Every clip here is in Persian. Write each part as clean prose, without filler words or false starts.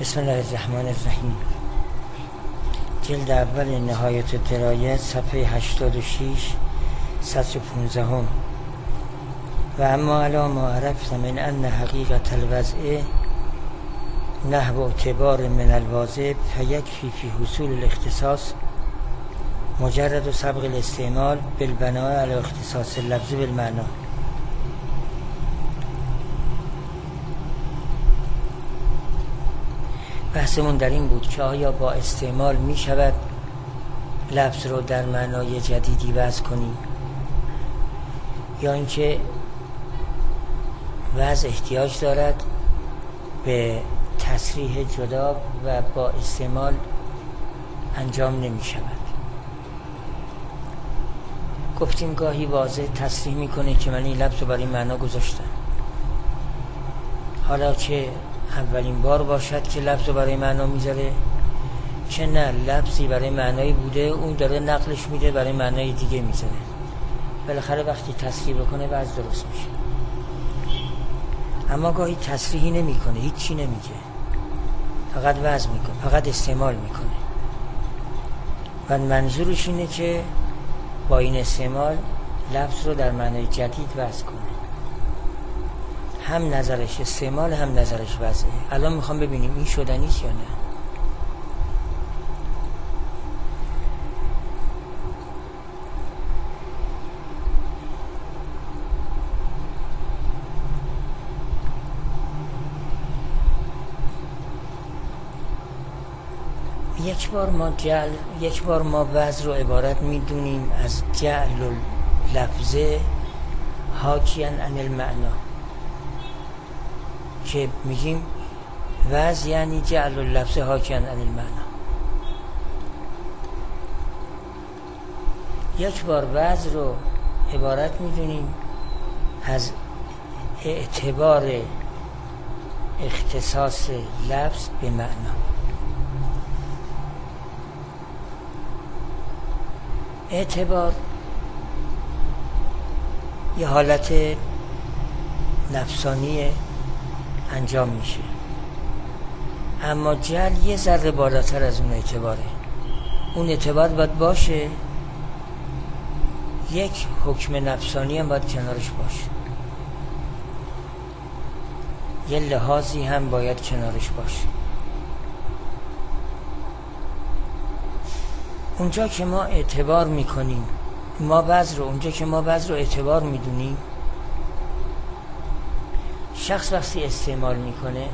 بسم الله الرحمن الرحیم. جلد اول نهایت الدرایه صفحه 86 سطر 15. و اما علی ما عرفت من ان حقیقت الوضع نحو اعتبار من الواضع فیکفی فی حصول الاختصاص مجرد سبق الاستعمال بالبناء علی اختصاص اللفظ بالمعنى. بحثمون در این بود که آیا با استعمال می شود لفظ رو در معنای جدیدی وضع کنیم یا اینکه وضع احتیاج دارد به تصریح جدا و با استعمال انجام نمی شود. گفتیم گاهی واضح تصریح میکنه که من این لفظ رو برای معنا گذاشتم، حالا چه اولین بار باشد که لفظ رو برای معنا میذاره چه نه لفظی برای معنایی بوده اون داره نقلش میده برای معنای دیگه میذاره، بالاخره وقتی تصریح بکنه وضع درست میشه. اما گاهی تصریحی نمیکنه، هیچی نمیگه، فقط وضع میکنه، فقط استعمال میکنه و منظورش اینه که با این استعمال لفظ رو در معنای جدید وضع کنه. هم نظرش استعمال هم نظرش وضعه. الان میخوام ببینیم این شدنیست یا نه. یک بار ما وضع رو عبارت میدونیم از جعل اللفظه حاکیاً عن المعنا، که میگیم وضع یعنی جعل اللفظه حاکیاً عن المعنا. یک بار وضع رو عبارت میدونیم از اعتبار اختصاص لفظ به معنا. اعتبار یه حالت نفسانی انجام میشه، اما جعل یه ذره بالاتر از اون اعتباره. اون اعتبار باید باشه، یک حکم نفسانی هم باید کنارش باشه، یه لحاظی هم باید کنارش باشه. اونجا که ما اعتبار میکنیم اونجا که ما وضع رو اعتبار میدونیم، شخص وقتی استعمال میکنه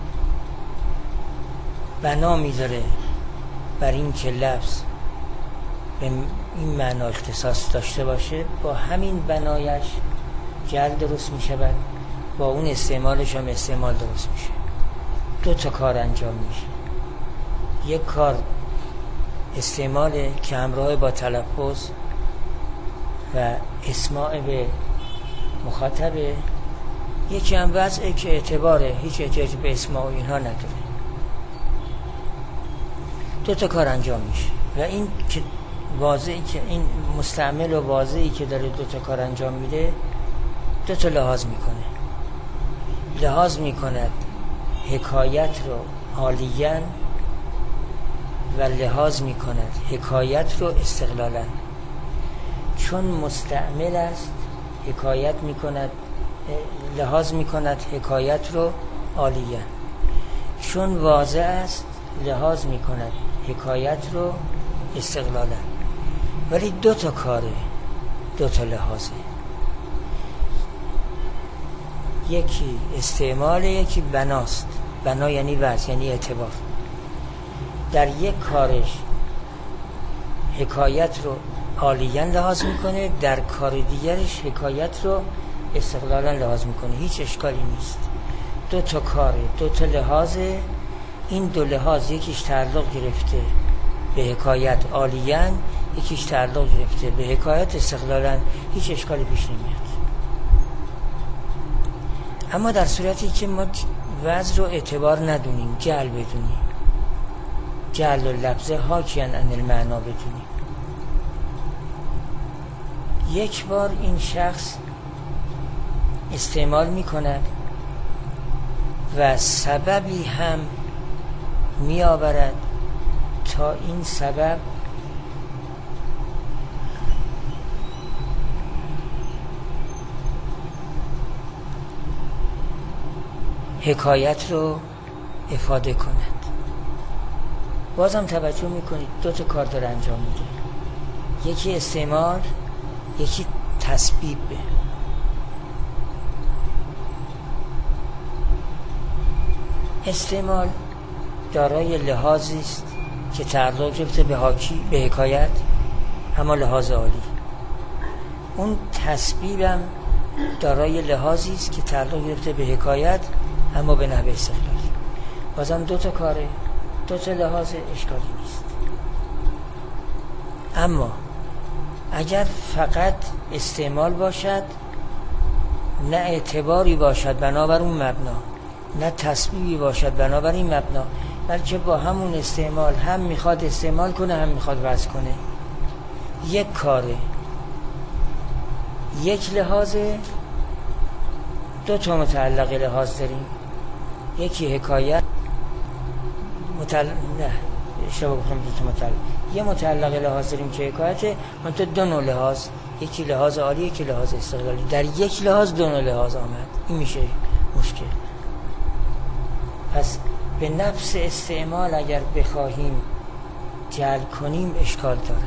بنا میذاره بر این که لفظ به این معنا اختصاص داشته باشه، با همین بنایش جعل درست میشود، با اون استعمالش هم استعمال درست میشه. دو تا کار انجام میشه. یک کار استعماله که همراه با تلفظ و اسماع به مخاطبه، یکی هم وضعه که اعتباره، هیچ احتیاج به اسماع و اینها نداره. دو تا کار انجام میشه و این که واضحی که این مستعمل و واضحی که داره دو تا کار انجام میده، دو تا لحاظ میکند حکایت رو عالیاً و لحاظ میکند حکایت رو استقلالاً. چون مستعمل است حکایت میکند، لحاظ میکند حکایت رو عالیاً. چون واضح است لحاظ میکند حکایت رو استقلالاً. ولی دو تا کاره، دو تا لحاظه، یکی استعمال، یکی بناست. بنا یعنی وضع، یعنی اعتبار. در یک کارش حکایت رو عالیاً لحاظ میکنه، در کار دیگرش حکایت رو استقلالاً لحاظ میکنه. هیچ اشکالی نیست. دو تا کاره، دو تا لحاظه. این دو لحاظ یکیش تعلق گرفته به حکایت عالیاً، یکیش تعلق گرفته به حکایت استقلالاً. هیچ اشکالی پیش نمیاد. اما در صورتی که ما وضع رو اعتبار ندونیم، جعل بدونیم، جعل اللفظه حاکیاً عن المعنا بدونیم، یک بار این شخص استعمال می کند و سببی هم می آورد تا این سبب حکایت رو افاده کند. بازم توجه میکنید دو تا کار داره انجام میده، یکی استعمال، یکی تسبیب. استعمال دارای لحاظی است که تعلق گرفته به حاکی، به حکایت، اما لحاظ عالی. اون تسبیبم دارای لحاظی است که تعلق گرفته به حکایت، اما به نحو استقلال. بازم دو تا کاره، دو تا لحاظ، اشکالی نیست. اما اگر فقط استعمال باشد، نه اعتباری باشد بنابر اون مبنا، نه تسبیبی باشد بنابر این مبنا، بلکه با همون استعمال هم میخواد استعمال کنه هم میخواد وضع کنه، یک کاره، یک لحاظه، دو تا متعلق لحاظ داریم، یکی حکایت نه اشتباه بکنم، دو تا متعلق، یه متعلق لحاظ داریم که حکایته، منتها دو نوع لحاظ، یکی لحاظ عالی، یکی لحاظ استقلالی. در یک لحاظ دو نوع لحاظ آمد، این میشه مشکل. پس به نفس استعمال اگر بخواهیم جلب کنیم اشکال دارد.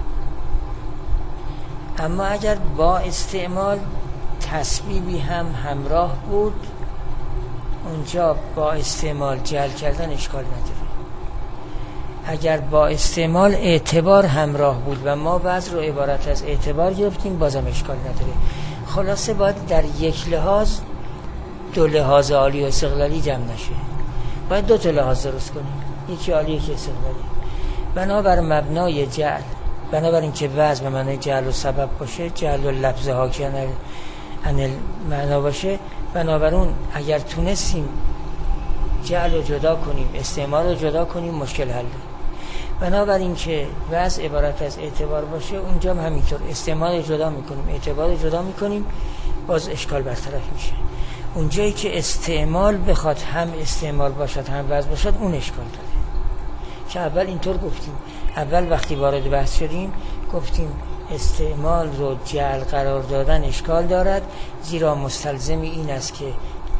اما اگر با استعمال تسبیبی هم همراه بود، اونجا با استعمال جلب کردن اشکال نداره. اگر با استعمال اعتبار همراه بود و ما بعض رو عبارت از اعتبار گرفتیم، بازم اشکال نداره. خلاصه باید در یک لحاظ دو لحاظ عالی و استقلالی جمع نشه، باید دو تا لحاظ درست کنیم، یکی عالی یکی استقلالی. بنابر مبنای جعل، بنابر اینکه وضع به معنای جعل و سبب باشه، جعل و لفظ حاکی عن معنا باشه، بنابر اون اگر تونستیم جعل رو جدا کنیم، استعمال رو جدا کنیم، مشکل حل. بنابر اینکه وضع عبارت از اعتبار باشه، اونجا هم همینطور استعمال رو جدا میکنیم، اعتبار رو جدا میکنیم، باز اشکال برطرف میشه. اونجایی که استعمال بخواد هم استعمال باشد هم وضع باشد، اون اشکال داره که اول اینطور گفتیم. اول وقتی وارد بحث شدیم گفتیم استعمال رو جعل قرار دادن اشکال دارد، زیرا مستلزم این است که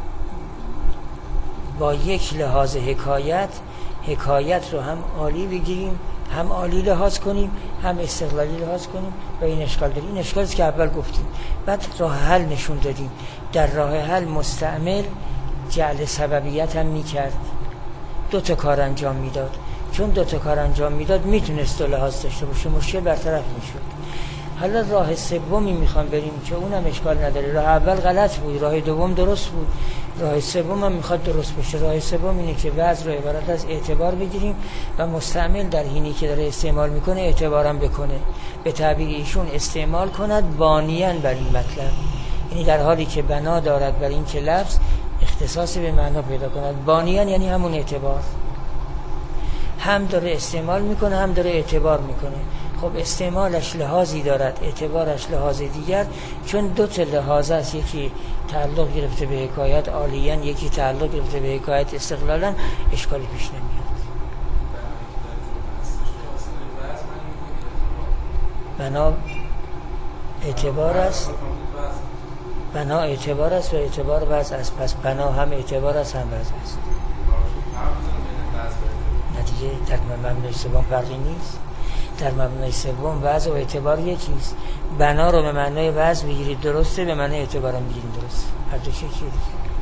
با یک لحاظ حکایت رو هم عالی بگیریم، هم عالی لحاظ کنیم، هم استقلالی لحاظ کنیم و این اشکال داریم. این اشکالی که اول گفتیم. بعد راه حل نشون دادیم. در راه حل مستعمل جعل سببیت هم میکرد، دو تا کار انجام میداد. چون دو تا کار انجام میداد میتونست دو لحاظ داشته باشه، مشکل برطرف میشد. حالا راه سومی میخوام بریم که اونم اشکال نداره. راه اول غلط بود، راه دوم درست بود، راه سوم هم میخواد درست بشه. راه سوم اینه که وضع رو عبارت از اعتبار بگیریم و مستعمل در حینی که داره استعمال میکنه اعتبارم بکنه، به تعبیر ایشون استعمال کند بانیاً بر این مطلب، یعنی در حالی که بنا دارد بر این که لفظ اختصاص به معنا پیدا کند. بانیاً یعنی همون اعتبار، هم داره استعمال میکنه هم داره اعتبار میکنه. خب استعمالش لحاظی دارد، اعتبارش لحاظ دیگر، چون دو تا لحاظ است، یکی تعلق گرفته به حکایت عالیاً، یکی تعلق گرفته به حکایت استقلالاً، اشکالی پیش نمیاد. بنا اعتبار است، بنا اعتبار است و اعتبار وضع است، پس بنا هم اعتبار است هم وضع است. نتیجه در مبنای سوم فرقی نیست. در مبنای سوم وضع و اعتبار یکیست. بنا رو به معنای وضع بگیرید درسته، به معنای اعتبار هم بگیرید درسته، هر دو شکلی دیگه.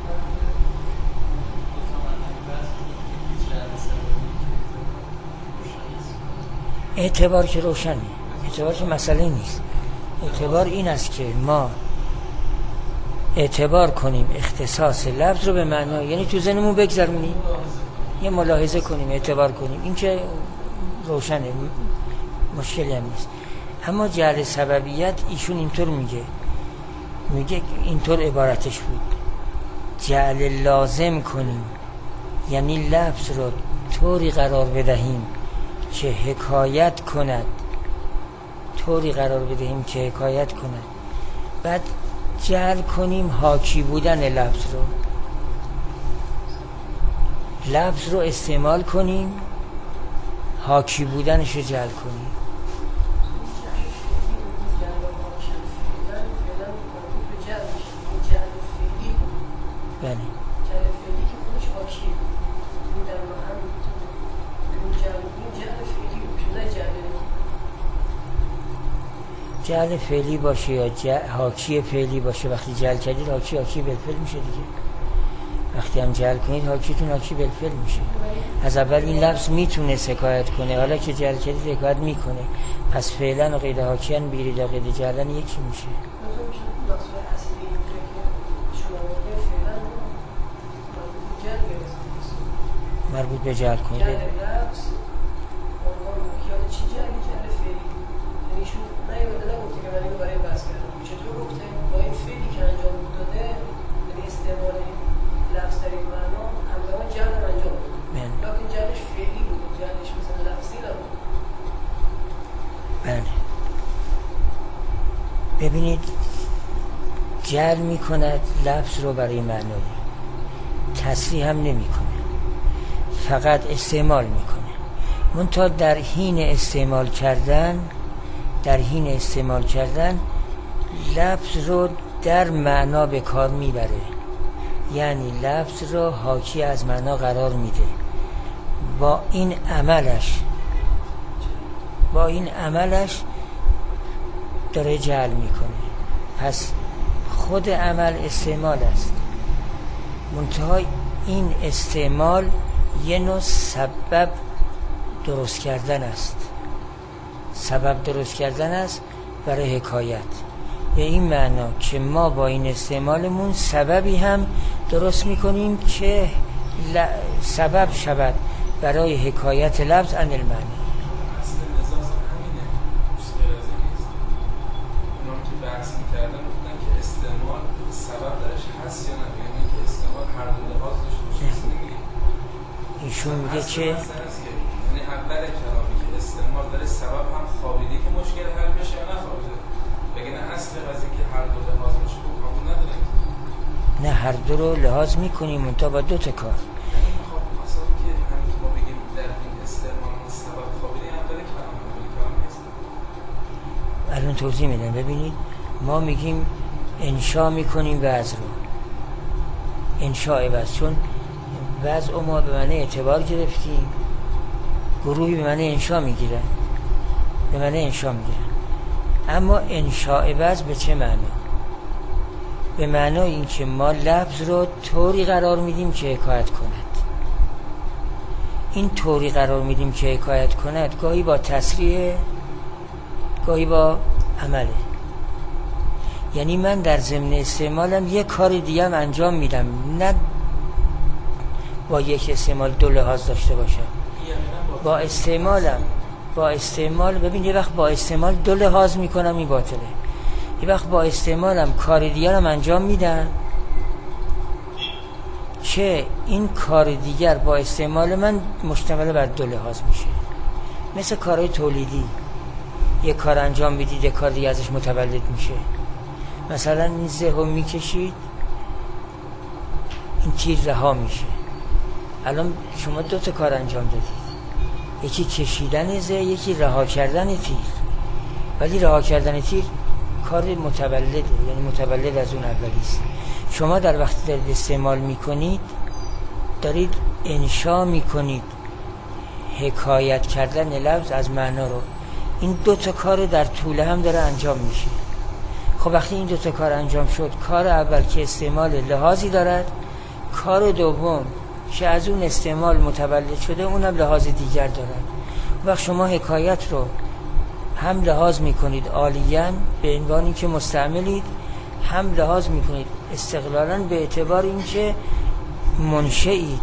اعتبار که روشنه، اعتبار که مسئله نیست. اعتبار این است که ما اعتبار کنیم اختصاص لفظ رو به معنای، یعنی تو ذهنمون بگذرونیم، یه ملاحظه کنیم، اعتبار کنیم، این که روشنه، مشکلی هم نیست. اما جعل سببیت ایشون اینطور میگه اینطور عبارتش بود، جعل لازم کنیم، یعنی لفظ رو طوری قرار بدهیم که حکایت کند، طوری قرار بدهیم که حکایت کند، بعد جعل کنیم حاکی بودن لفظ رو، لفظ رو استعمال کنیم، حاکی بودنش رو جعل کنیم. بله. جعل فعلی باشه یا حاکی فعلی باشه، وقتی جعل کردید حاکی بالفعل میشه دیگه. وقتی هم جعل کنید حاکیتون حاکی بالفعل میشه. از اول این لفظ میتونه حکایت کنه، حالا که جعل کردید حکایت میکنه، پس فعلا و قید حاکیان بگیرید و قید جعلن یکی میشه. مربوط به جعل کنید. جعل لفظ عنوان مکیال چی جعلی جعل فعلی؟ یعنی شو نیومده نگفته که من اینو برای بحث کردم. چطور گفته؟ با این فعلی که انجام داده، یعنی استعمال لفظ در این معنا همزمان جعل انجام داده. لیکن جعلش فعلی بود، جعلش مثلا لفظی نبود. بله. ببینید جعل میکند لفظ رو برای معنایی، تصریح هم نمیکنه، فقط استعمال میکنه. منتها در حین استعمال کردن لفظ رو در معنا به کار میبره، یعنی لفظ رو حاکی از معنا قرار میده. با این عملش داره جعل میکنه. پس خود عمل استعمال است، منتها این استعمال یه نوع سبب درست کردن است برای حکایت. به این معنا که ما با این استعمالمون سببی هم درست میکنیم که سبب شود برای حکایت لفظ عن المعنی. اصل نزاز همینه، اونام که بحث میکردن گفتن که استعمال سبب درش هست یا نه، یعنی که استعمال هر دو لحاظ داشته باشه. ایشون میگه که یعنی اول کلامی که استعمال داره سبب هم خوابیده که مشکل حل بشه یا نخوابیده، بگه نه اصل قضیه که هر دو لحاظ باشه خوب قبول نداره. نه، هر دو رو لحاظ میکنیم منتها با دو تا کار. یعنی خب اصلا که همین که ما بگیم در این استعمال سبب خوابیده اول کلام نیست. الان توضیح میدم. ببینید ما میگیم انشا میکنیم وضع رو، انشاء وضع، چون وضع ما به معنی اعتبار گرفتیم، گروهی به معنی انشا میگیرن، اما انشاء وضع به چه معنا؟ به معنای این که ما لفظ رو طوری قرار میدیم که حکایت کند. این طوری قرار میدیم که حکایت کند، گاهی با تصریح، گاهی با عمله. یعنی من در ضمن استعمالم یک کار دیگه هم انجام میدم، نه با یک استعمال دو لحاظ داشته باشم. با استعمال ببین، یه وقت با استعمال دو لحاظ میکنم این باطله، یه وقت با استعمالم کار دیگر هم انجام میدم که این کار دیگر با استعمال من مشتمل بر دو لحاظ میشه. مثل کارهای تولیدی، یه کار انجام میدید یه کار دیگه ازش متولد میشه. مثلا این زه رو میکشید، این تیر رها میشه. الان شما دو تا کار انجام دادید، یکی کشیدن زه، یکی رها کردن تیر. ولی رها کردن تیر کار متولده، یعنی متولد از اون اولیست. شما در وقتی دارید استعمال میکنید دارید انشا میکنید، حکایت کردن لفظ از معنا رو. این دو تا کار در طول هم داره انجام میشه. خب وقتی این دو تا کار انجام شد، کار اول که استعمال لحاظی دارد، کار دوم که از اون استعمال متولد شده اونم لحاظ دیگر دارد. وقت شما حکایت رو هم لحاظ میکنید عالیاً به عنوانی که مستعملید، هم لحاظ میکنید استقلالاً به اعتبار اینکه منشئید،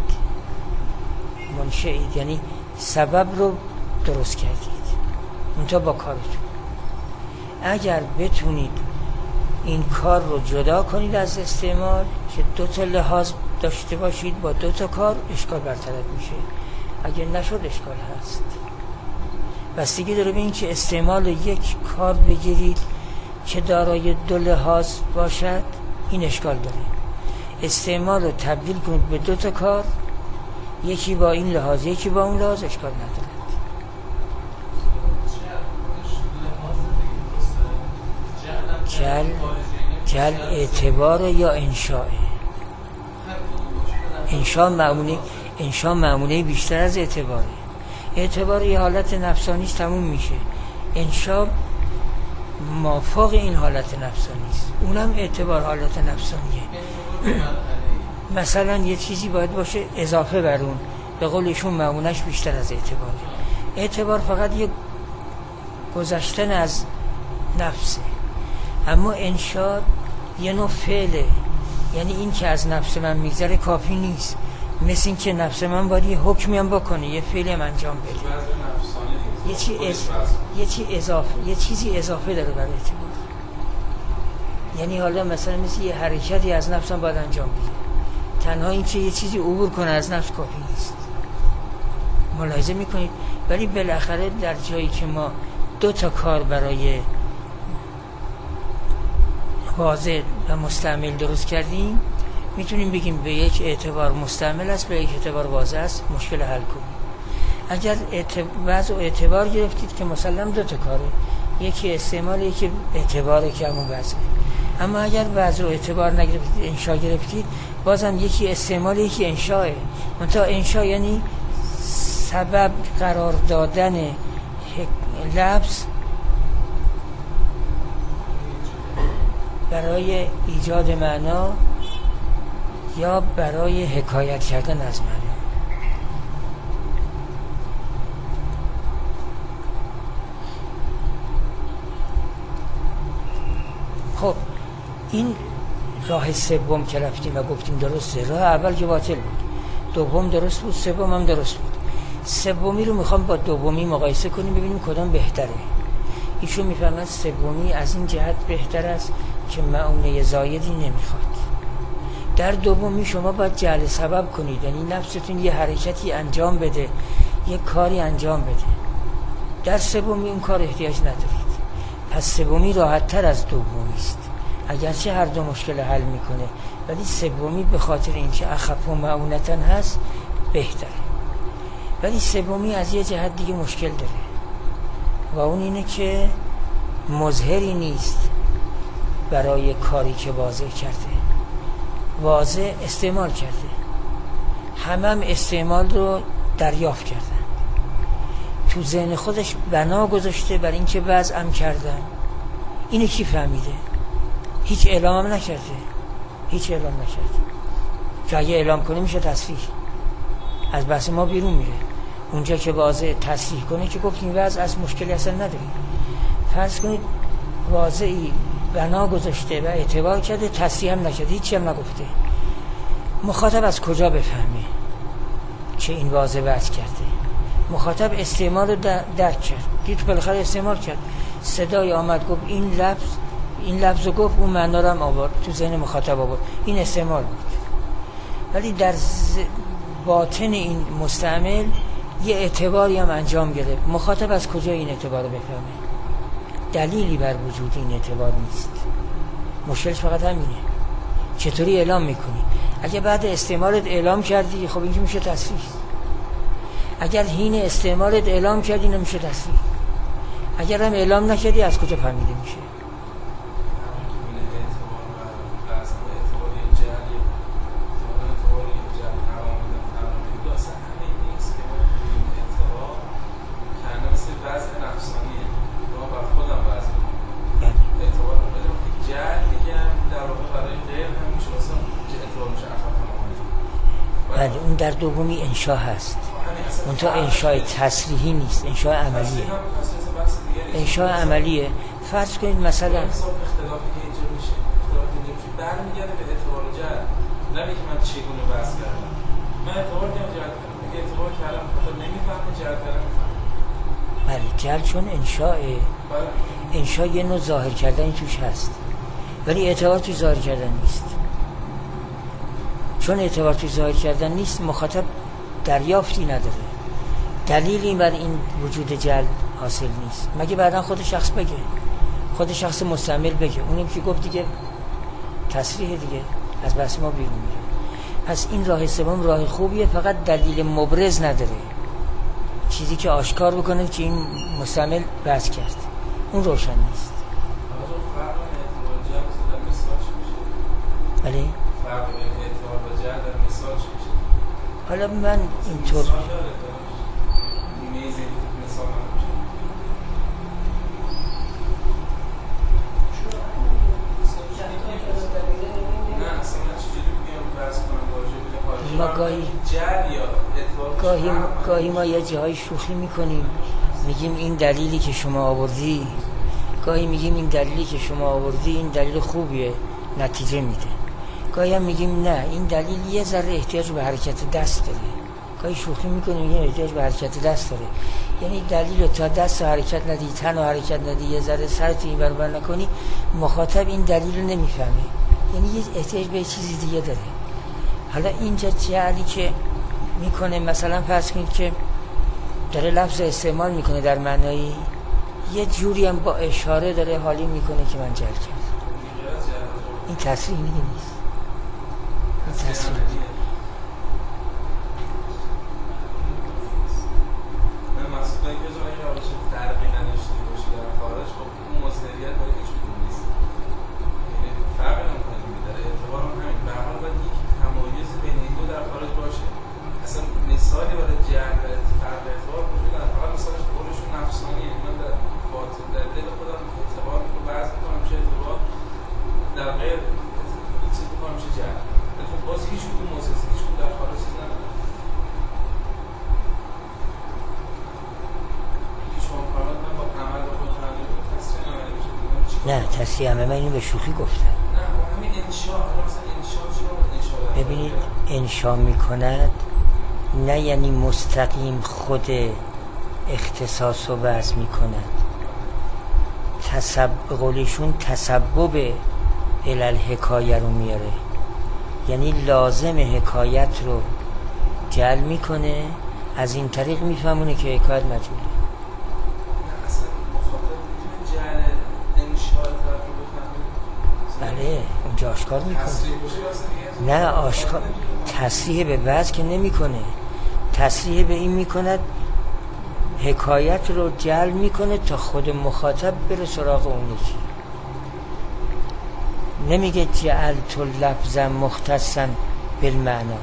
یعنی سبب رو درست کردید منتها با کارتون. اگر بتونید این کار رو جدا کنید از استعمال که دو تا لحاظ داشته باشید با دو تا کار، اشکال برطرف میشه. اگر نشد اشکال هست. بستگی داره به این که استعمال یک کار بگیرید که دارای دو لحاظ باشد، این اشکال داره. استعمال رو تبدیل کنید به دو تا کار یکی با این لحاظ یکی با اون لحاظ اشکال نداره. جل اعتبار یا انشاء. انشاء معموله بیشتر از اعتباره. اعتبار یه حالت نفسانی است، تموم میشه. انشاء مافوق این حالت نفسانی است، اونم اعتبار حالت نفسانیه. مثلا یه چیزی باید باشه اضافه بر اون، به قولشون معمولش بیشتر از اعتباره. اعتبار فقط یه گذشتن از نفسه، اما انشاء یه نوع فعله، یعنی این که از نفس من میگذره کافی نیست، مثل این که نفس من باید یه حکمی هم بکنه، یه فعلی هم انجام بده، یه چیزی اضافه داره برای اعتبار. یعنی حالا مثلا مثل یه حرکتی از نفسم باید انجام بده، تنها این که یه چیزی عبور کنه از نفس کافی نیست. ملاحظه میکنید؟ ولی بالاخره در جایی که ما 2 کار برای واضح و مستعمل درست کردیم، میتونیم بگیم به یک اعتبار مستعمل است، به یک اعتبار واضح است، مشکل حل کنیم. اگر وضع و اعتبار گرفتید که مسلم 2 کاره، یکی استعمال یکی اعتباره که همون وضعه. اما اگر وضع و اعتبار نگرفتید، انشاء گرفتید، بازم یکی استعمال یکی انشاءه. منتها انشاء یعنی سبب قرار دادن لفظ برای ایجاد معنا یا برای حکایت کردن از معنا. خب این راه سوم که رفتیم و گفتیم درسته، راه اول که باطل بود، دوم درست بود، سوم هم درست بود. سومی رو میخوام با دومی مقایسه کنیم ببینیم کدام بهتره. ایشون میفرماید سومی از این جهت بهتر است که معونه زایدی نمیخواد. در دومی شما باید جعل سبب کنید، یعنی نفستون یه حرکتی انجام بده، یه کاری انجام بده. در سومی اون کار احتیاج ندارید. پس سومی راحت تر از دومی است، اگرچه هر دو مشکل حل میکنه، ولی سومی به خاطر اینکه اخف و معونتن هست بهتره. ولی سومی از یه جهت دیگه مشکل داره و اون اینه که مظهری نیست برای کاری که واضح کرده. واضح استعمال کرده، هم استعمال رو دریافت کردن، تو ذهن خودش بنا گذاشته بر این که وضعم کردن. اینو کی فهمیده؟ هیچ اعلام هم نکرده، هیچ اعلام نکرده که اگه اعلام کنه میشه تصریح، از بحث ما بیرون میره. اونجا که واضح تصریح کنه که گفتیم وضع از مشکلی اصلا نداریم. فرض کنید واضحی بنا گذاشته و اعتبار کرده، تصریح هم نکرده، هیچی هم نگفته. مخاطب از کجا بفهمه که این واضح وضع کرده؟ مخاطب استعمال رو درک کرد، دید بالاخره استعمال کرد، صدای آمد گفت این لفظ رو گفت، اون معنا رو هم آورد تو ذهن مخاطب آورد، این استعمال بود. ولی در باطن این مستعمل یه اعتباری هم انجام گرفت. مخاطب از کجا این اعتبار رو بفهمه؟ دلیلی بر وجود این اعتبار نیست. مشکلش فقط همینه، چطوری اعلام میکنی؟ اگه بعد استعمالت اعلام کردی خب این میشه تصریح. اگر حین استعمالت اعلام کردی نمیشه تصریح. اگر هم اعلام نکردی از کجا فهمیده میشه؟ اون در دومی انشاء هست، منتها انشاء تصریحی نیست، انشاء عملیه. انشاء عملیه. فرض کنید مثلا اختلافی که اینجا میشه، اختلافی اینجا برمیگرده به اعتبار جل، نه اینکه من چگونه بحث کردم. من اعتبار کردم جل کردم، اگه اعتبار کردم خاطر نمیفهمه جل کردم میفهمه. بله جل چون انشاء یه نوع ظاهر کردن توش هست، ولی اعتبار توی ظاهر کردن نیست. چون اعتبار توی ظاهر کردن نیست، مخاطب دریافتی نداره، دلیلی بر این وجود جل حاصل نیست، مگه بعدا خود شخص بگه، خود شخص مستعمل بگه. اونیم که گفت دیگه تصریح دیگه از بحث ما بیرون میره. پس این راه سوم راه خوبیه، فقط دلیل مبرز نداره، چیزی که آشکار بکنه که این مستعمل بحث کرد، اون روشن نیست. بله؟ حالا من اینطور ما گاهی ما یه جایی شوخی میکنیم، میگیم این دلیلی که شما آوردی، گاهی میگیم این دلیلی که شما آوردی این دلیل خوبیه، نتیجه میده. گاهی هم میگیم نه این دلیل یه ذره احتیاج به حرکت دست داره. گاهی شوخی میکنیم یه احتیاج به حرکت دست داره، یعنی دلیل تا دست حرکت ندی، تن حرکت ندی، یه ذره سرت این بر نکنی، مخاطب این دلیل رو نمیفهمه، یعنی یه احتیاج به چیزی دیگه داره. حالا اینجا جعلی که میکنه، مثلا فرض کنید که داره لفظ استعمال میکنه در معنایی، یه جوری هم با اشاره داره حالی میکنه که من جعل کرد. این تصریح دیگه نیست، این تصریح نه تصریح همه من اینو به شوخی گفتم. ببینید انشا میکند نه یعنی مستقیم خود اختصاص و وضع میکند، قولشون تسبب الالحکایه رو میاره، یعنی لازم حکایت رو جعل میکنه، از این طریق میفهمونه که حکایت مجهوله. بله اونجا آشکار میکنه. نه آشکار تصریح به وضع که نمیکنه، تصریح به این میکند حکایت رو جعل میکنه تا خود مخاطب بره سراغ اون یکی. نمیگه جعلت لفظا مختصا بالمعنا.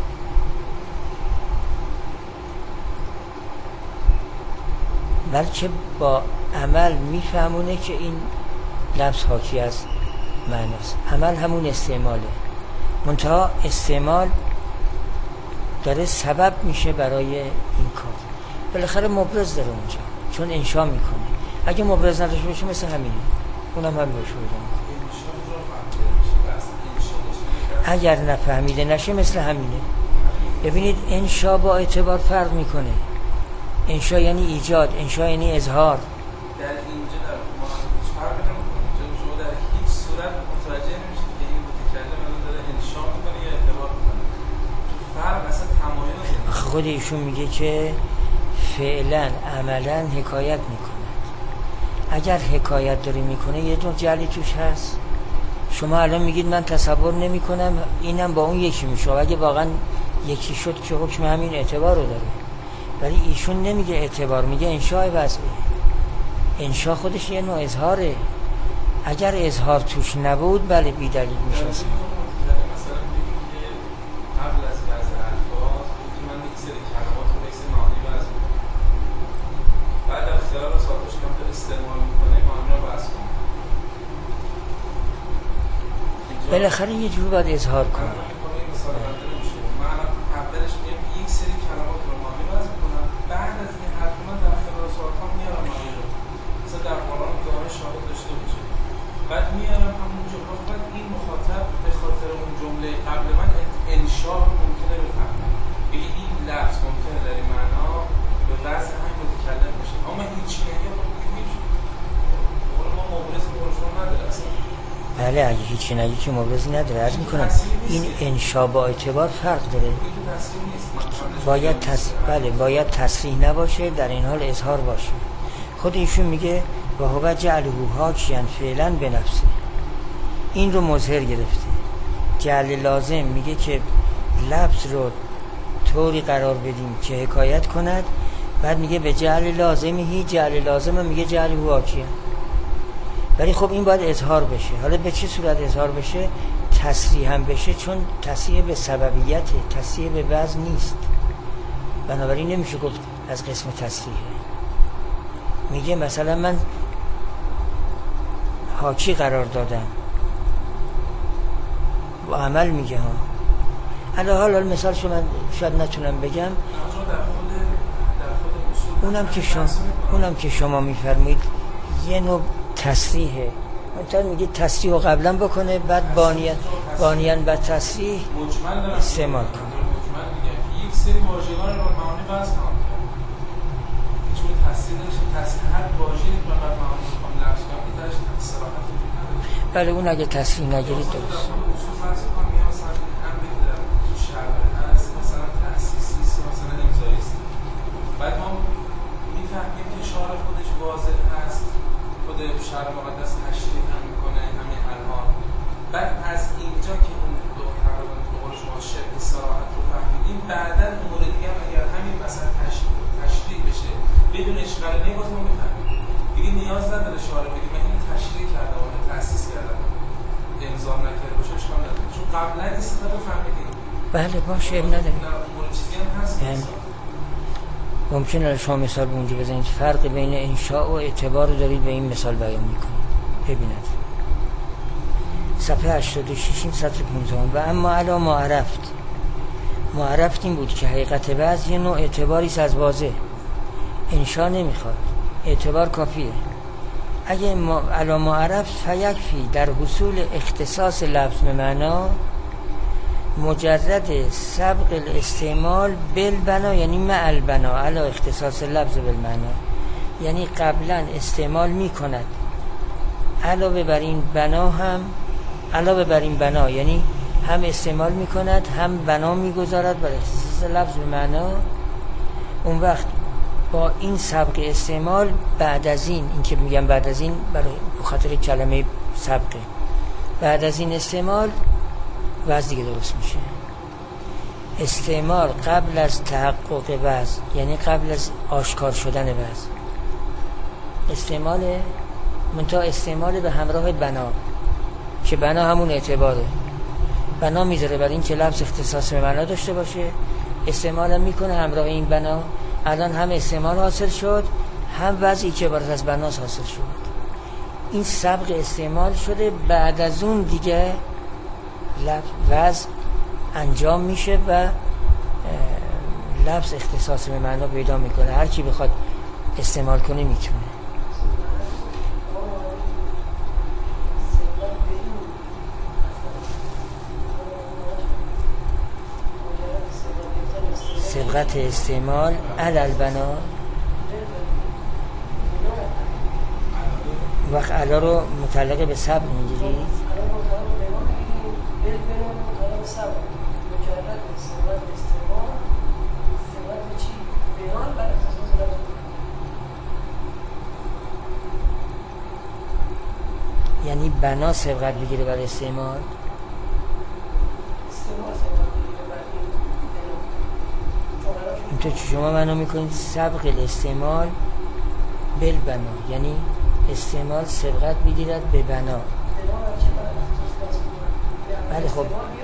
بلکه با عمل میفهمونه که این لفظ حاکی از معناست. عمل همون استعماله، منتها استعمال داره سبب میشه برای این کار. بالاخره مبرز داره اونجا، چون انشا میکنه. اگه مبرز نداشته باشه مثل همینه، اونم هم روش بودن. اگر نفهمیده نشه مثل همینه. ببینید انشا با اعتبار فرق میکنه. انشا یعنی ایجاد، انشا یعنی اظهار. در اینجا در فرق نمیکنه، چون شما در هیچ صورت متوجه نمیشید که این متکلم الان داره انشا میکنه یا اعتبار میکنه. فرق اصلا تمایز. خود ایشون میگه که فعلا عملا حکایت میکنه. اگر حکایت داره میکنه یه دون جعلی توش هست. شما الان میگید من تصور نمی کنم اینم با اون یکی میشه، اگه واقعا یکی شد که حکم همین اعتبار رو داره. ولی ایشون نمیگه اعتبار، میگه انشاء وضعه. انشاء خودش یه نوع اظهاره. اگر اظهار توش نبود بله بی دلیل میشه. مثلا میگیم که قبل از وضع الفاظ من یک سری کلمات رو یک سری معانی وضع میکنم، بعد اختیار رو ساختش کنم که استعمال میکنه معانی رو وضع کنم. بالاخره یه جور باید اظهار کنه. من اولش میگم یک سری کلمات رو معانی وضع میکنم، بعد از این حرف من در اختیار ساختم میارم معانی رو، مثلا در قرآن داره شاهد داشته باشه، بعد میارم همون جمله. بعد این مخاطب به خاطر اون جمله قبل من انشاء ممکنه بفهمه، بگه این لفظ ممکنه در این معنا به وضع همین متکلم بشه، اما هیچی نگه ما مبرز برشون نداره اصلا. بله اگه هیچی نگی که مبرزی نداره. عرض میکنم این انشاء با اعتبار فرق داره. باید تصریح نباشه، در این حال اظهار باشه. خود ایشون میگه و هو جعله حاکیاً فعلا به نفسه، این رو مظهر گرفته. جعل لازم میگه که لفظ رو طوری قرار بدیم که حکایت کند، بعد میگه به جعل لازمه، جعل لازمه میگه جعل واقعیه. ولی خب این باید اظهار بشه. حالا به چه صورت اظهار بشه؟ تصریح هم بشه، چون تصریح به سببیته، تصریح به وزن نیست، بنابراین نمیشه گفت از قسم تصریحه. میگه مثلا من حاکی قرار دادم و عمل میگه ها. حالا مثالشو من شاید نتونم بگم، اونم که شما میفرمایید یه نوع تصریحه. مثلا میگه تصریح رو قبلا بکنه، بعد بانیان بعد تصریح استعمال کنه. مجمل میگه یک سری واژگان رو معانی بحث کنم چون تصریح داشته، تصریح هر واژه‌ای که بعد معانی میخوام لفظ کنم که درش صراحت وجود نداره. بله اون اگه تصریح نگیرید درست. اصول فرض کنم میگم مثلا امری که در شرع هست مثلا تأسیسی است، مثلا امضایی است. بعد ما میفهمیم که شارع خودش واضح هست، خود شرع مقدس تشریح هم میکنه همین الان. بعد از اینجا که اون دو تقریبا به قول شما شبه صراحت رو فهمیدیم، بعدا امور دیگه هم اگر همین مثلا تشریح بشه بدون اشکال باز ما میفهمیم دیگه نیاز نداره شارع بگیم من اینو تشریح کردم و تأسیس کردم امضا نکرده باشه اشکال نداره، چون قبلا استفاده رو فهمیدیم. بله باشه اب نداره. امور چیزی هم هست ممکنه شما مثال به اونجا بزنید فرق بین انشاء و اعتبار رو دارید به این مثال بیان میکنید. ببینید صفحه 86 این سطر 15. و اما علا ما عرفت این بود که حقیقت بعض یه نوع اعتباریست از واضح، انشاء نمیخواد، اعتبار کافیه. اگه علا ما عرفت فیکفی در حصول اختصاص لفظ به معنا مجرد سبق الاستعمال بالبنا، یعنی مع البنا علا اختصاص لفظ بالمعنا، یعنی قبلا استعمال می کند علاوه بر این بنا یعنی هم استعمال می کند هم بنا می گذارد بر اختصاص لفظ بالمعنا. اون وقت با این سبق استعمال بعد از این که میگم بعد از این برای خاطر کلمه سبقه، بعد از این استعمال وضع دیگه درست میشه. استعمال قبل از تحقق وضع، یعنی قبل از آشکار شدن وضع. استعمال به همراه بنا، که بنا همون اعتباره. بنا میذاره برای این که لفظ اختصاص به معنا داشته باشه، استعمال هم میکنه همراه این بنا. الان هم استعمال حاصل شد، هم وضعی که عبارت از بناس حاصل شد. این سبق استعمال شده، بعد از اون دیگه وضع انجام میشه و لفظ اختصاص به معنا پیدا میکنه. هر کی بخواد استعمال کنه میتونه. سبقت استعمال علل بنا وقت علا رو متعلق به سبق میگیری؟ یعنی بنا سبقت بگیره برای استعمال. اینطور که شما بنا میکنید سبق الاستعمال بالبنا، یعنی استعمال سبقت بگیرد به بنا. بله خب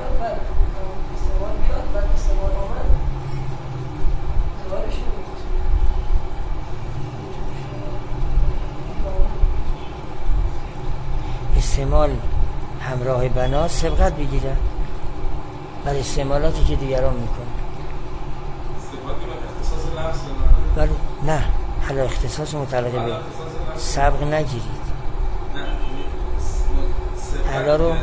استعمال همراه بنا سبقت بگیرد برای استعمالاتی که دیگران میکنه. ولی نه، حالا اختصاص متعلق به سبق نگیرید. حالا رو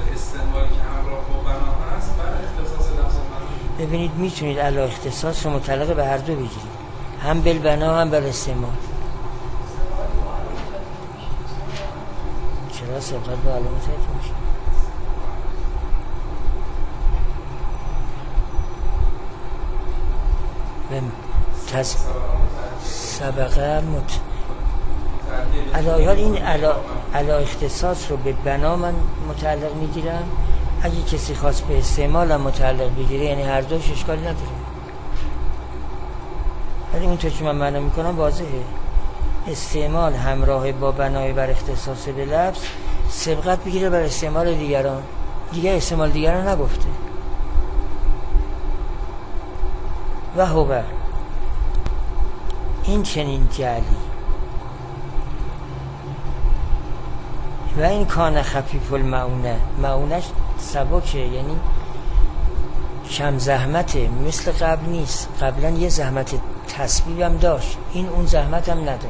ببینید میتونید علا اختصاص رو متعلق به هر دو بگیرید، هم بالبنا هم بر استعمال. چرا سبقت به علامت میشه؟ سبقه علا این علا اختصاص رو به بنا من متعلق میگیرم، اگه کسی خواست به استعمال هم متعلق بگیره یعنی هر دوش اشکالی نداره، ولی اون که من معنا میکنم واضحه. استعمال همراه با بنای بر اختصاص به لفظ سبقت بگیره بر استعمال دیگران، دیگه استعمال دیگران نگفته. و هو این چنین جعلی و این کان خفیف المعونه، معونش سبکه یعنی کم زحمته، مثل قبل نیست. قبلا یه زحمت تسبیبم داشت، این اون زحمت هم نداره.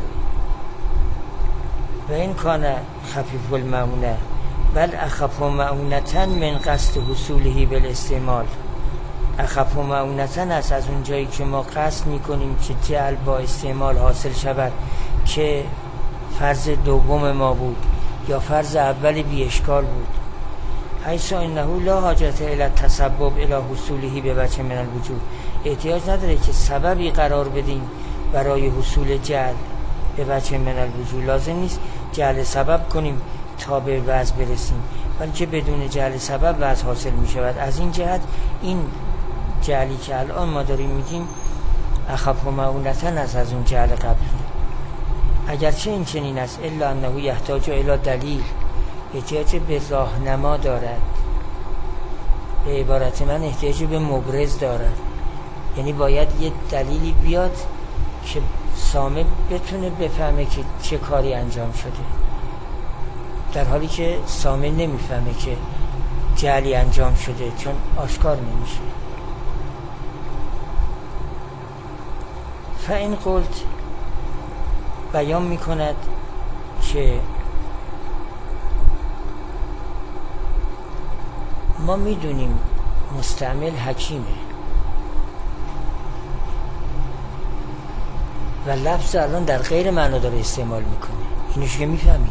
و این کان خفیف المعونه بل اخف معونتن من قصد حصوله بالاستعمال. اخف معونتن است از اون جایی که ما قصد میکنیم که جعل با استعمال حاصل شود، که فرض دوم ما بود یا فرض اول بی اشکال بود. حیث انه لا حاجت الی تسبب الی حصوله به وجه من الوجود، احتیاج نداره که سببی قرار بدیم برای حصول جعل به وجه من الوجود. لازم نیست جعل سبب کنیم تا به وضع برسیم، بلکه بدون جعل سبب وضع حاصل می شود. از این جهت این جعلی که الان ما داریم میگیم اخف معونتن است از اون جعل قبلی، اگرچه این چنین است الا انه یحتاج الی دلیل، احتیاج به راهنما دارد. به عبارت من احتیاج به مبرز دارد، یعنی باید یه دلیلی بیاد که سامع بتونه بفهمه که چه کاری انجام شده، در حالی که سامع نمیفهمه که جعلی انجام شده چون آشکار نمیشه. فاین قلت بیان میکند که ما میدونیم مستعمل حکیمه و لفظ الان در غیر معنا داره استعمال میکنه، اینوش که میفهمیم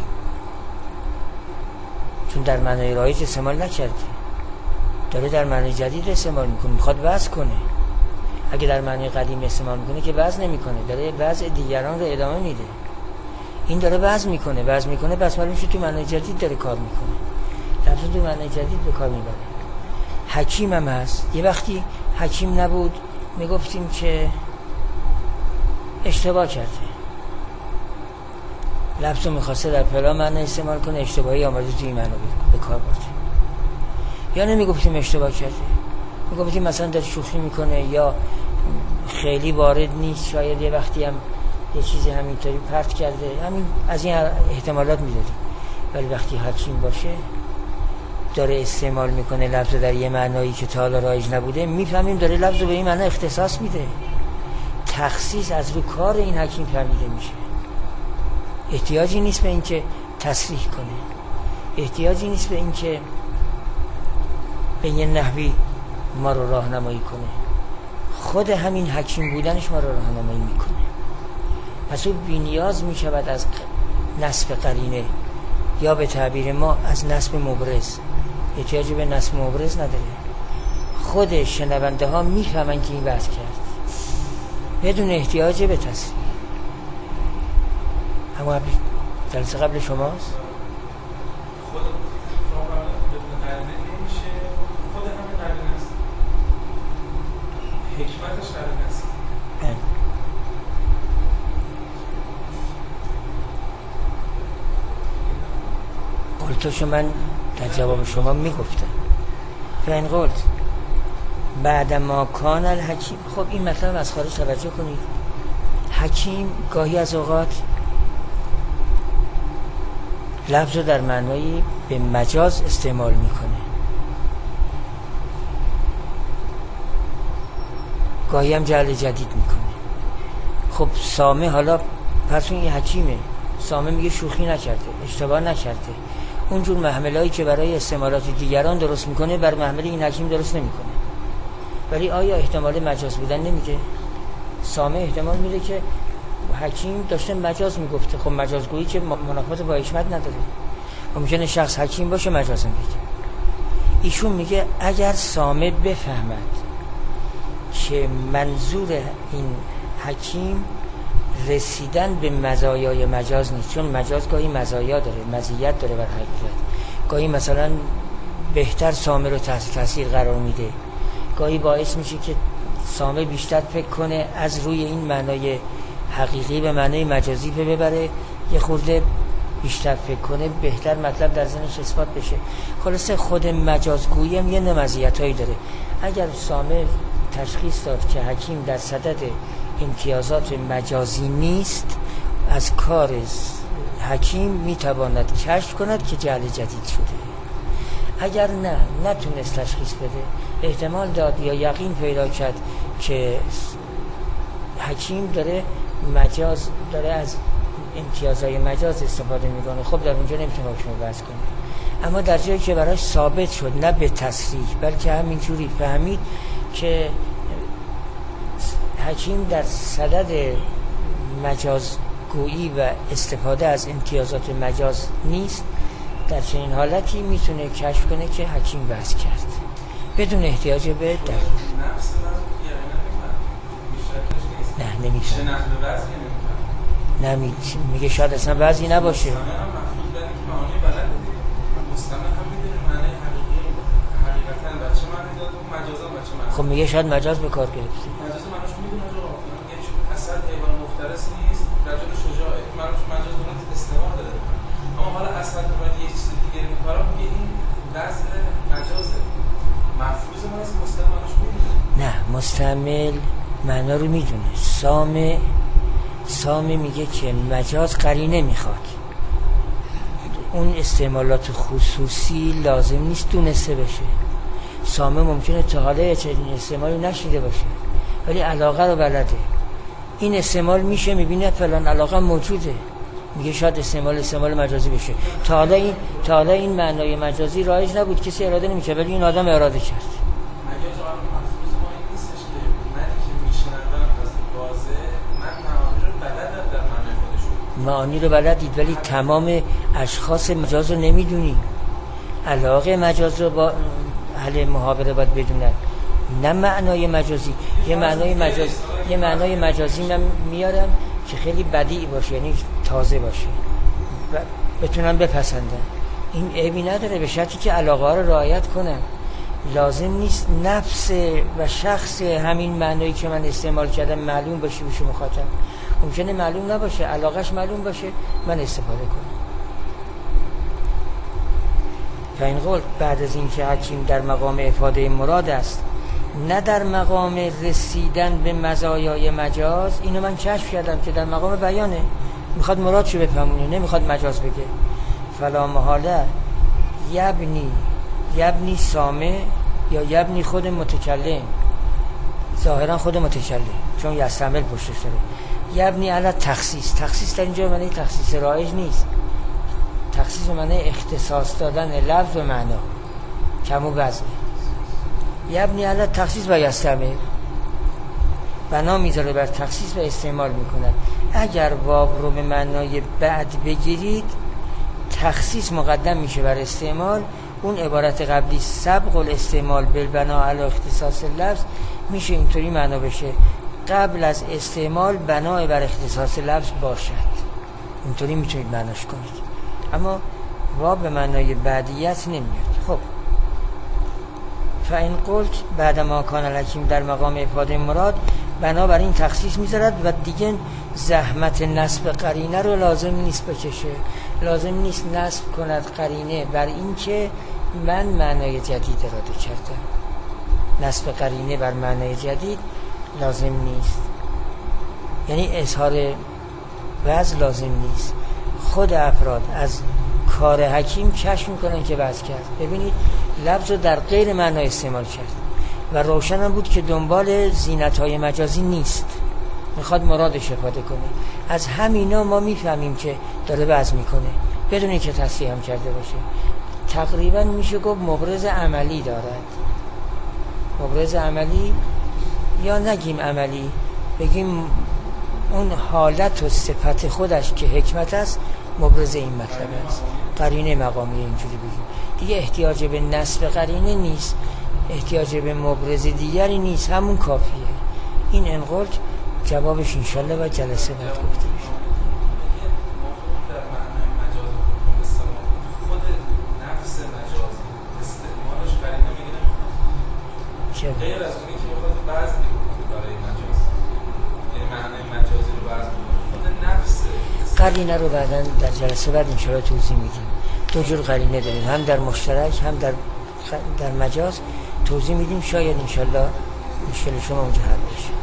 چون در معنای رایج استعمال نکرده، داره در معنای جدید استعمال میکنه، میخواد وضع کنه. اگه در معنای قدیم استعمال میکنه که وضع نمیکنه، داره وضع دیگران رو ادامه میده. این داره وضع میکنه بس معلوم شد تو معنای جدید داره کار میکنه، لفظ تو معنای جدید به کار میبره. حکیم هم هست. یه وقتی حکیم نبود میگفتیم که اشتباه کرده، لفظ رو میخواسته در پلا معنی استعمال کنه، اشتباهی آمده توی این معنی به کار برده. یا نمیگفتیم اشتباه کرده، میگفتیم مثلا داره شوخی میکنه یا خیلی وارد نیست، شاید یه وقتی هم یه چیزی همینطوری پرت کرده، همین از این احتمالات میدادیم. ولی وقتی حکیم باشه داره استعمال میکنه لفظ در یه معنایی که تا حالا رایج نبوده، میفهمیم داره لفظ رو به این معنی اختصاص میده. تخصیص از رو کار این حکیم فهمیده میشه. احتیاجی نیست به این که تصریح کنه، احتیاجی نیست به این که به یه نحوی ما رو راهنمایی کنه، خود همین حکیم بودنش ما رو راهنمایی میکنه. پس او بی‌نیاز میشود از نصب قرینه یا به تعبیر ما از نصب مبرز. احتیاجی به نصب مبرز نداره، خود شنونده ها میفهمن که این وضع کرد بدون احتیاج به تصریح. اما جلسه قبل شماست خود بدون قرینه نمیشه، خود همین قرینه است، حکمتش قرینه است. قلتشو من در جواب شما میگفتم. فاین قلت بعد ما کان الحکیم. خب این مطلب از خارج توجه کنید. حکیم گاهی از اوقات لفظ رو در معنای به مجاز استعمال میکنه، گاهی هم جعل جدید میکنه. خب سامع حالا پس این حکیمه، سامع میگه شوخی نکرده، اشتباه نکرده، اونجور محملهایی که برای استعمالات دیگران درست میکنه بر محمل این حکیم درست نمیکنه. ولی آیا احتمال مجاز بودن نمیده؟ سامع احتمال میده که حکیم داشته مجاز میگفته. خب مجازگویی که منافات با حکمت نداره، ممکنه شخص حکیم باشه مجازم بگه. ایشون میگه اگر سامع بفهمد که منظور این حکیم رسیدن به مزایای مجاز نیست، چون مجاز گاهی مزایا داره، مزیت داره بر حقیقت. گاهی مثلا بهتر سامه رو تحت تاثیر قرار میده، گاهی باعث میشه که سامه بیشتر فکر کنه از روی این معنای حقیقی به معنای مجازی ببره، یه خورده بیشتر فکر کنه بهتر مطلب در ذهنش اثبات بشه. خلاصه خود مجازگویی هم یه مزیتایی داره. اگر سامه تشخیص داد که حکیم در صدد امتیازات مجازی نیست، از کار حکیم میتواند کشف کند که جعل جدید شده. اگر نتونست تشخیص بده، احتمال داد یا یقین پیدا کرد که حکیم داره از امتیازهای مجاز استفاده میکنه، خب در اونجا نمیتونه حکم بحث کنه. اما در جایی که براش ثابت شد، نه به تصریح بلکه همینجوری فهمید که حکیم در صدد مجازگویی و استفاده از امتیازات مجاز نیست، در چنین حالتی میتونه کشف کنه که حکیم بحث کرد بدون احتیاج به دلیل. نه نمیفهم. نه میگه شاید اصلا وضعی نباشه. خب میگه شاید مجاز به کار گرفته. مجاز منش میدونه رو یعنی اصلا حیوان مفترس نیست، رجل شجاع منش مجاز دونه استعمال داره. اما حالا اصلا باید یه چیز دیگه می‌کنه، میگه این وضع مجازه. مفروض ما است مستعملش میدونه. نه مستعمل معنا رو میدونه. سامه میگه که مجاز قرینه میخواد. اون استعمالات خصوصی لازم نیست دونسته بشه. سامه ممکنه تا حالا چنین استعمالی نشیده باشه ولی علاقه رو بلده. این استعمال میشه، میبینه فلان علاقه موجوده، میگه شاید استعمال مجازی بشه. تا حالا این معنای مجازی رایج نبود، کسی اراده نمیکرد ولی این آدم اراده کرد. معانی رو بلدید ولی تمام اشخاص مجاز رو نمیدونی. علاقه مجاز رو با اهل محاوره باید بدونن، نه معنای مجازی. یه معنای مجازی من میارم که خیلی بدیع باشه، یعنی تازه باشه و بتونن بپسندن. این عیبی نداره به شرطی که علاقه ها رو رعایت کنن. لازم نیست نفس و شخص همین معنایی که من استعمال کردم معلوم باشه بشه مخاطب. ممکنه معلوم نباشه، علاقش معلوم باشه، من استفاده کنم. و این قول بعد از اینکه حکیم در مقام افاده مراد است، نه در مقام رسیدن به مزایای مجاز، اینو من کشف کردم که در مقام بیانه، میخواد مرادشو بفهمونه، نمیخواد مجاز بگه. فلا محاله یبنی سامع یا یبنی خود متکلم، ظاهرا خود متکلم چون یستعمل پشتش داره. یبنی علی تخصیص در اینجا معنی تخصیص رایج نیست، تخصیص معنی اختصاص دادن لفظ و معنا، کم و وزن. یبنی علی تخصیص و یستعمل، بنا میذاره بر تخصیص و استعمال میکنه. اگر واو رو به معنای بعد بگیرید، تخصیص مقدم میشه بر استعمال. اون عبارت قبلی سبق الاستعمال بالبنا علی اختصاص لفظ میشه اینطوری معنا بشه، قبل از استعمال بنا بر اختصاص لفظ باشد. اینطوری میتونید معناش کنید. اما واو به معنای بعدیت نمیاد. خب فاین قلت بعد ما کان الحکیم در مقام افاده مراد، بنابر این تخصیص میذارد و دیگه زحمت نصب قرینه رو لازم نیست بکشه. لازم نیست نصب کند قرینه بر این که من معنای جدید اراده کردم. نصب قرینه بر معنای جدید لازم نیست، یعنی اظهار وضع لازم نیست. خود افراد از کار حکیم کشف میکنن که وضع کرد. ببینید لفظ رو در غیر معنا استعمال کرد و روشن هم بود که دنبال زینت‌های مجازی نیست، میخواد مرادش استفاده کنه. از همینا ما میفهمیم که داره وضع میکنه بدون اینکه تصریح هم کرده باشه. تقریبا میشه گفت مبرز عملی دارد. مبرز عملی، یا نگیم عملی، بگیم اون حالت و صفت خودش که حکمت است مبرز این مطلب است. قرینه مقامی اینجوری بگیم دیگه، احتیاج به نصب قرینه نیست، احتیاج به مبرز دیگری نیست، همون کافیه. این انقل جوابش انشالله و جلسه بعد گفته میشه. در معنای مجاز خود نفس مجاز استعمال چرا؟ غیر از اونی که بخواد وزن بکنه برای مجاز، یعنی معنی مجازی رو وزن بکنه خود نفس قرینه رو بعداً در جلسه بعد انشاءالله توضیح میدیم. دو جور قرینه داریم، هم در مشترک هم در مجاز توضیح میدیم، شاید انشاءالله مشکل شما اونجا حل بشه.